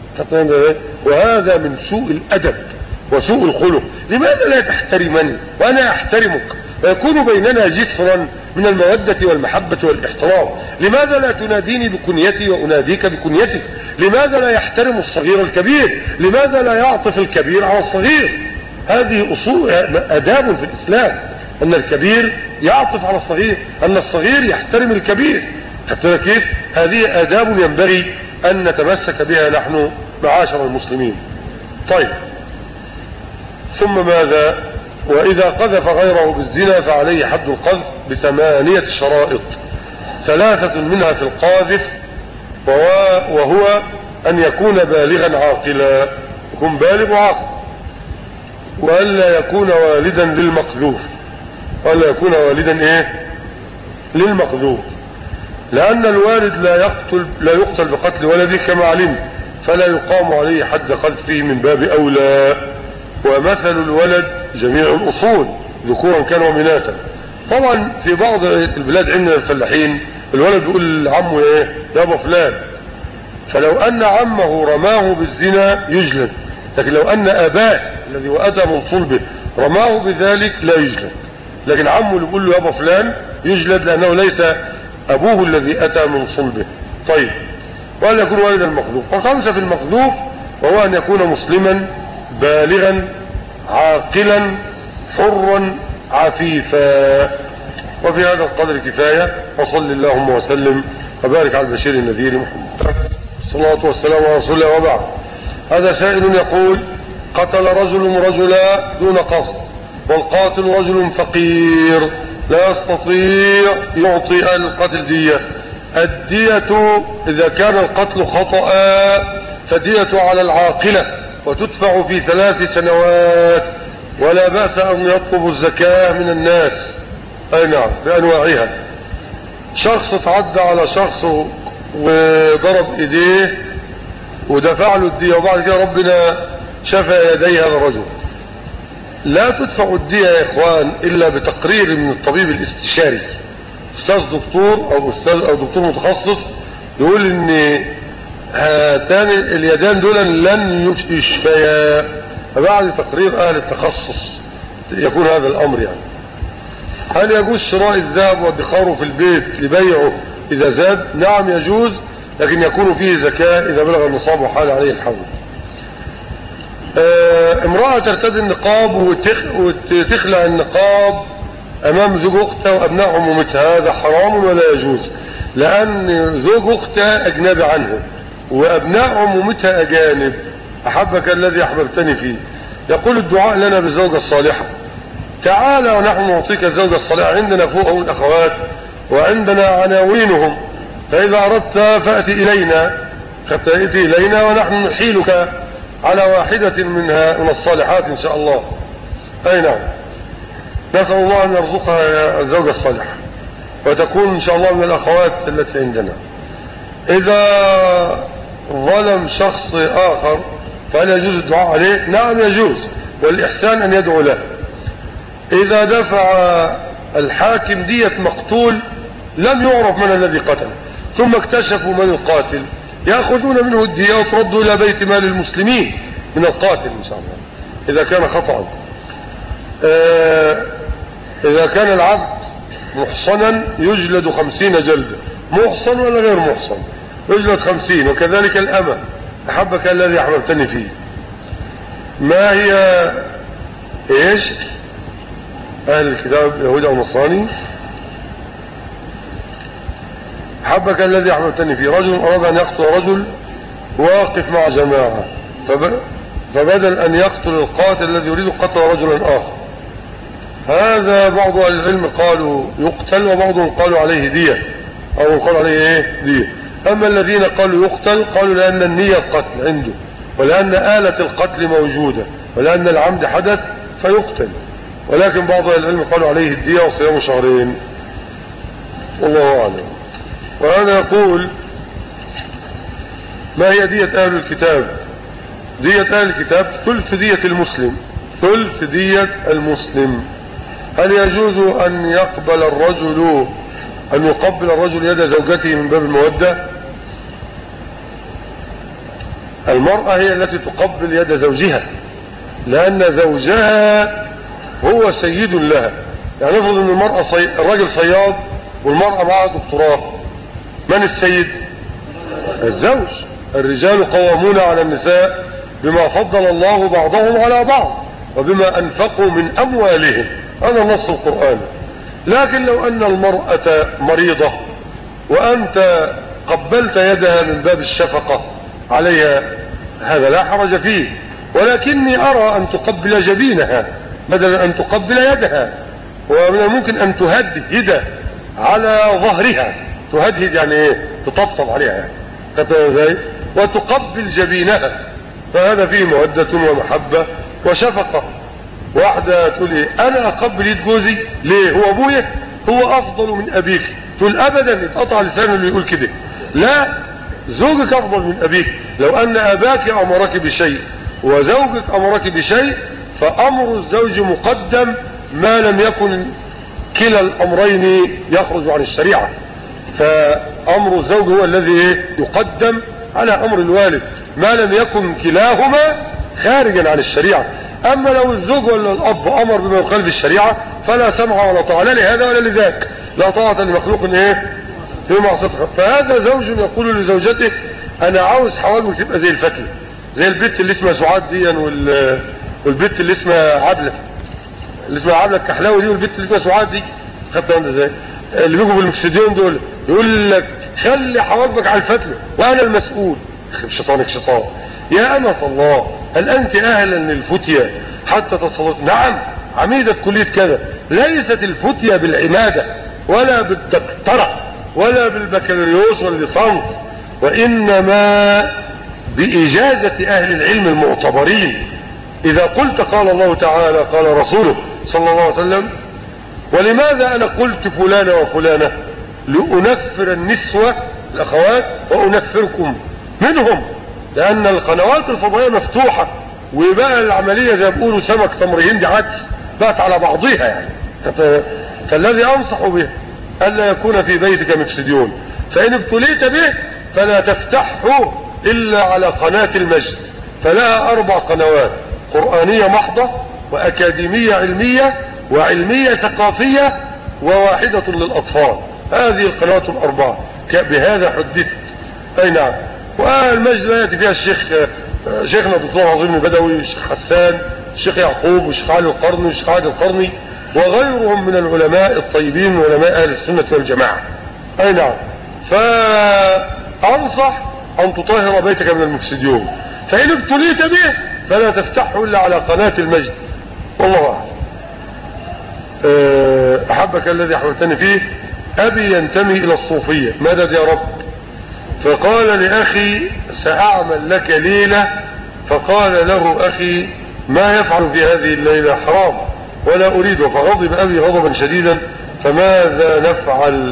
وهذا من سوء الادب وسوء الخلق. لماذا لا تحترمني وانا احترمك ويكون بيننا جسرا من المودة والمحبة والاحترام؟ لماذا لا تناديني بكنيتي واناديك بكنيتك؟ لماذا لا يحترم الصغير الكبير؟ لماذا لا يعطف الكبير على الصغير؟ هذه اصول اداب في الاسلام، ان الكبير يعطف على الصغير، ان الصغير يحترم الكبير. حتى كيف؟ هذه آداب ينبغي ان نتمسك بها نحن معاشر المسلمين. طيب، ثم ماذا؟ واذا قذف غيره بالزنا فعليه حد القذف ب8 شرائط، 3 منها في القاذف، وهو ان يكون بالغا عاقلا، يكون بالغ وعاقل، والا يكون والدا للمقذوف، ولا يكون والدا ايه؟ للمقذوف، لان الوالد لا يقتل بقتل ولده كما علمت، فلا يقام عليه حد قذفه من باب اولى. ومثل الولد جميع الاصول ذكورا كان ومناثا. طبعا في بعض البلاد عندنا الفلاحين الولد بيقول لعمه ايه؟ يابا فلان، فلو ان عمه رماه بالزنا يجلد، لكن لو ان اباه الذي واتى من صلبه رماه بذلك لا يجلد، لكن عمه اللي بيقول له يابا فلان يجلد لانه ليس ابوه الذي اتى من صلبه. طيب، وأن يكون والد المقذوف. و5 في المقذوف، وهو ان يكون مسلما بالغا عاقلا حرا عفيفا. وفي هذا القدر كفايه، وصل اللهم وسلم وبارك على البشير النذير محمد الصلاه والسلام على رسول الله. وبعد، هذا سائل يقول: قتل رجل رجلا دون قصد، والقاتل رجل فقير لا يستطيع يعطي أهل القتل دية. الدية إذا كان القتل خطأ فدية على العاقلة وتدفع في 3 سنوات، ولا بأس أن يطلب الزكاة من الناس، أي نعم، بأنواعها. شخص تعدى على شخص وضرب إيديه ودفع له الدية، وبعد كده ربنا شفى يدي هذا الرجل، لا تدفع الدية يا إخوان إلا بتقرير من الطبيب الاستشاري، أستاذ دكتور أو أستاذ أو دكتور متخصص، يقول إن هاتان اليدان دول لن يشفيا، فبعد تقرير أهل التخصص يكون هذا الأمر. يعني هل يجوز شراء الذهب وادخاره في البيت لبيعه إذا زاد؟ نعم يجوز، لكن يكون فيه زكاة إذا بلغ النصاب وحال عليه الحول. امرأة ترتدي النقاب وتخلع النقاب أمام زوج أختها وأبناء عمومتها، هذا حرام ولا يجوز، لأن زوج أختها أجنبي عنها وأبناء عمومتها أجانب. أحبك الذي أحببتني فيه. يقول: الدعاء لنا بالزوجة الصالحة. تعالى ونحن نعطيك الزوجة الصالحة. عندنا فوقهم الأخوات وعندنا عناوينهم، فإذا أردت فأتي إلينا ونحن نحيلك على واحدة منها من الصالحات إن شاء الله. أي نعم، نسأل الله أن يرزقها الزوجة الصالحة وتكون إن شاء الله من الأخوات التي عندنا. إذا ظلم شخص آخر فهل يجوز الدعاء عليه؟ نعم يجوز، والإحسان أن يدعو له. إذا دفع الحاكم دية مقتول لم يعرف من الذي قتل، ثم اكتشفوا من القاتل، يأخذون منه الدية وترد إلى بيت مال المسلمين من القاتل إن شاء الله إذا كان خطأ. إذا كان العبد محصنا يجلد 50 جلدة، محصن ولا غير محصن يجلد 50، وكذلك الأمة. أحبك الذي أحببتني فيه. ما هي إيش أهل الكتاب يهود أو نصراني؟ أحبك الذي أحببتني فيه. رجل أراد أن يقتل رجل واقف مع جماعة، فبدل أن يقتل القاتل الذي يريد قتل رجلا آخر. هذا بعض أهل العلم قالوا يقتل، وبعضهم قالوا عليه دية، أو قالوا عليه إيه؟ دية. أما الذين قالوا يقتل قالوا لأن النية القتل عنده، ولأن آلة القتل موجودة، ولأن العمد حدث فيقتل. ولكن بعض أهل العلم قالوا عليه الدية وصيام شهرين، والله أعلم. وهذا يقول: ما هي دية أهل الكتاب؟ دية أهل الكتاب ثلث دية المسلم، ثلث دية المسلم. هل يجوز أن يقبل أن يقبل الرجل يد زوجته من باب المودة؟ المرأة هي التي تقبل يد زوجها، لأن زوجها هو سيد لها. يعني نفرض أن الرجل صياد والمرأة معها دكتوراه، من السيد؟ الزوج. الرجال قوامون على النساء بما فضل الله بعضهم على بعض وبما أنفقوا من أموالهم، هذا النص القرآني. لكن لو أن المرأة مريضة وأنت قبلت يدها من باب الشفقة عليها، هذا لا حرج فيه، ولكني أرى أن تقبل جبينها بدل أن تقبل يدها. ومن الممكن أن تهدهد على ظهرها، تهدهد يعني إيه؟ تطبطب عليها يعني، وتقبل جبينها، فهذا فيه مودة ومحبة وشفقة. واحدة تقول إيه؟ أنا أقبل يد جوزي ليه؟ هو أبويا؟ هو أفضل من أبيك؟ تقول أبدا، يتقطع لسانه اللي يقول كده. لا، زوجك أفضل من أبيك. لو أن أباك أمرك بشيء وزوجك أمرك بشيء فأمر الزوج مقدم ما لم يكن كلا الأمرين يخرج عن الشريعة. فأمر الزوج هو الذي يقدم على أمر الوالد ما لم يكن كلاهما خارجا عن الشريعة. أما لو الزوج ولا الأب أمر بما يخالف الشريعة فلا سمع ولا طاعة، لا لهذا ولا لذاك، لا طاعة لمخلوق في معصيته. فهذا زوج يقول لزوجته: أنا عاوز حواجبك تبقى زي الفتلة، زي البت اللي اسمها سعاد دي، والبت اللي اسمها عبلة، الكحلاوي دي، والبت اللي اسمها سعاد دي. خدت انت ازاي؟ اللي بيجوا في المفسدين دول يقول لك خلي حواجبك على الفتلة وأنا المسؤول. شيطانك شيطان. يا أمة الله، هل أنت أهلا للفتية حتى تتصلت؟ نعم، عميدة كلية كذا. ليست الفتية بالعمادة ولا بالدكتورة ولا بالبكالوريوس والليسانس، وإنما بإجازة أهل العلم المعتبرين. إذا قلت قال الله تعالى قال رسوله صلى الله عليه وسلم. ولماذا أنا قلت فلانة وفلانة؟ لأنفر النسوة الأخوات وأنفركم منهم، لأن القنوات الفضائية مفتوحة، ويبقى العملية زي ما بيقولوا سمك تمر هندي عدس بقت على بعضها يعني. فالذي أنصح به ألا يكون في بيتك مفسدون، فإن ابتليت به فلا تفتحه إلا على قناة المجد، فلها 4 قنوات: قرآنية محضة، وأكاديمية علمية، وعلمية ثقافية، وواحدة للأطفال. هذه القنوات ال4 بهذا حدثت. أي نعم. والمجد لا يأتي فيها شيخنا الدكتور عظيم البدوي، والشيخ حسان، الشيخ يعقوب، والشيخ علي القرني، والشيخ عادل القرني، وغيرهم من العلماء الطيبين وعلماء أهل السنة والجماعة. أي نعم. فأنصح أن تطهر بيتك من المفسدين، فإن ابتليت به فلا تفتحه إلا على قناة المجد، والله أعلم. أحبك الذي أحببتني فيه، أبي ينتمي إلى الصوفية، مدد يا رب. فقال لأخي سأعمل لك ليلة، فقال له أخي ما يفعل في هذه الليلة؟ حرام ولا أريده. فغضب أبي غضبا شديدا، فماذا نفعل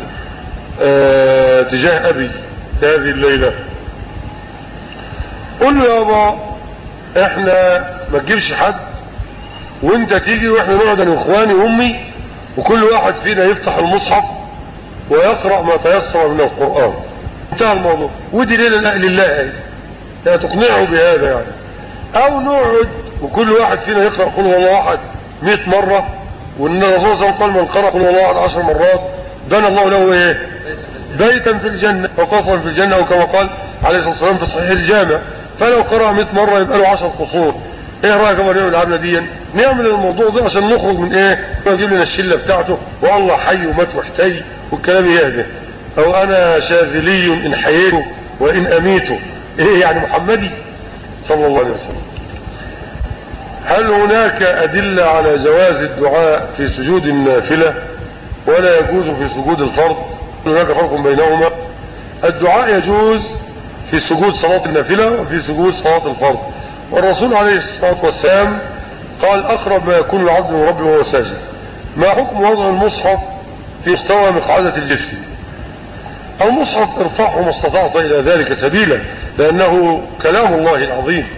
تجاه أبي في هذه الليلة؟ قل له يابا احنا ما تجيبش حد وانت تيجي واحنا نقعد انا واخواني وامي، وكل واحد فينا يفتح المصحف ويقرأ ما تيسر من القرآن، انتهى الموضوع. ودي ليلة لله يعني تقنعه بهذا يعني. او نقعد وكل واحد فينا يقرأ قل هو الله احد 100 مرة، وان الرسول صلى الله عليه وسلم قال من قرأ قل هو الله احد 10 مرات بنى الله له ايه؟ بيتا في الجنة وقصرا في الجنة، وكما قال عليه الصلاة والسلام في صحيح الجامع. فلو قرأ 100 مرة يبقى له 10 قصور. ايه رأيك بقى نعمل العملة دي؟ نعمل الموضوع ده عشان نخرج من ايه؟ يجيب لنا الشلة بتاعته والله حي ومات وحتي والكلام ده، او انا شاذلي ان حييته وان اميته. ايه يعني محمدي صلى الله عليه وسلم. هل هناك أدلة على جواز الدعاء في سجود النافلة ولا يجوز في سجود الفرض؟ هناك فرق بينهما. الدعاء يجوز في سجود صلاة النافلة وفي سجود صلاة الفرض، والرسول عليه الصلاة والسلام قال أقرب ما يكون العبد من ربه وهو ساجد. ما حكم وضع المصحف في مستوى مقعدة الجسم؟ المصحف ارفعه ما استطعت إلى ذلك سبيلا، لأنه كلام الله العظيم.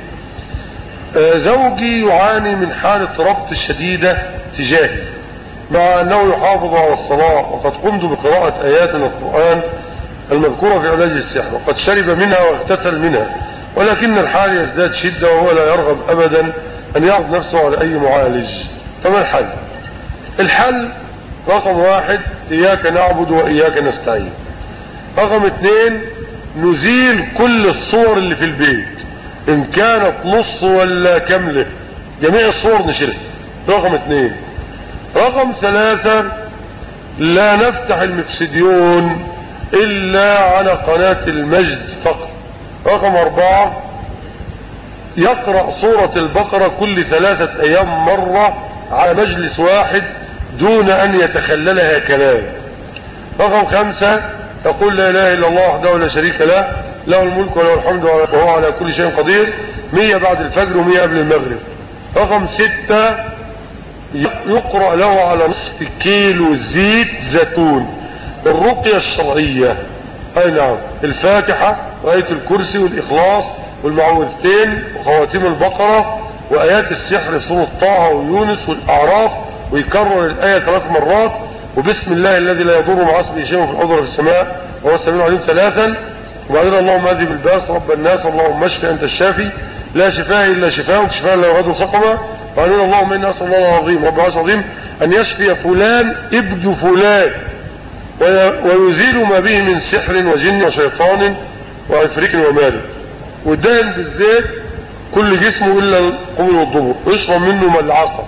زوجي يعاني من حالة ربط شديدة تجاهي مع أنه يحافظ على الصلاة، وقد قمت بقراءة آيات من القرآن المذكورة في علاج السحر، وقد شرب منها واغتسل منها، ولكن الحال يزداد شدة وهو لا يرغب أبدا أن يعرض نفسه على أي معالج. فما الحل؟ الحل رقم 1 إياك نعبد وإياك نستعين. رقم 2 نزيل كل الصور اللي في البيت، إن كانت نص ولا كاملة، جميع الصور نشيلها. رقم 2. رقم 3 لا نفتح المفسديون إلا على قناة المجد فقط. رقم 4 يقرأ سورة البقرة كل 3 أيام مرة على مجلس واحد دون أن يتخللها كلام. رقم 5 يقول لا إله إلا الله وحده لا شريك له، له الملك وله الحمد وهو على كل شيء قدير، 100 بعد الفجر و100 قبل المغرب. رقم 6 يقرأ له على نصف كيلو زيت زيتون. الرقية الشرعية أي نعم، الفاتحة وآية الكرسي والإخلاص والمعوذتين وخواتيم البقرة وآيات السحر في سورة طه ويونس والأعراف، ويكرر الآية 3 مرات، وبسم الله الذي لا يضر مع اسمه شيء في الأرض ولا في السماء وهو السميع العليم 3. وبعدين اللهم اذهب الباس رب الناس اللهم اشف انت الشافي لا شفاء الا شفاءك شفاء لا يغادر سقما. وبعدين اللهم اني اسال الله العظيم رب العرش العظيم ان يشفي فلان ابن فلان ويزيل ما به من سحر وجن وشيطان وعفريت ومارد، والدهن بالزيت كل جسمه الا القبل والضبر، ويشرب منه ملعقه.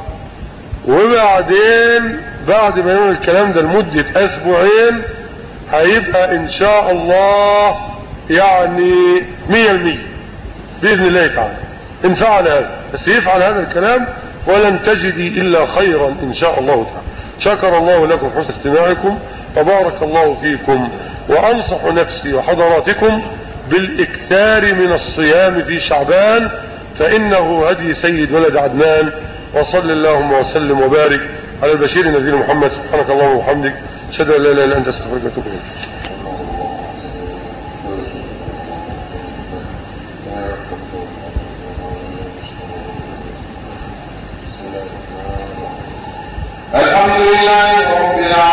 وبعدين بعد ما يعمل الكلام ده لمده 2 أسبوع هيبقى ان شاء الله يعني 100% باذن الله تعالى ان فعل هذا. بس يفعل هذا الكلام ولن تجدي الا خيرا ان شاء الله تعالى. شكر الله لكم حسن استماعكم وبارك الله فيكم، وانصح نفسي وحضراتكم بالاكثار من الصيام في شعبان فانه هدي سيد ولد عدنان. وصل اللهم وسلم وبارك على البشير النذير محمد. سبحانك اللهم وبحمدك اشهد ان لا اله الا انت استغفرك واتوب اليك. الحمد لله رب العالمين.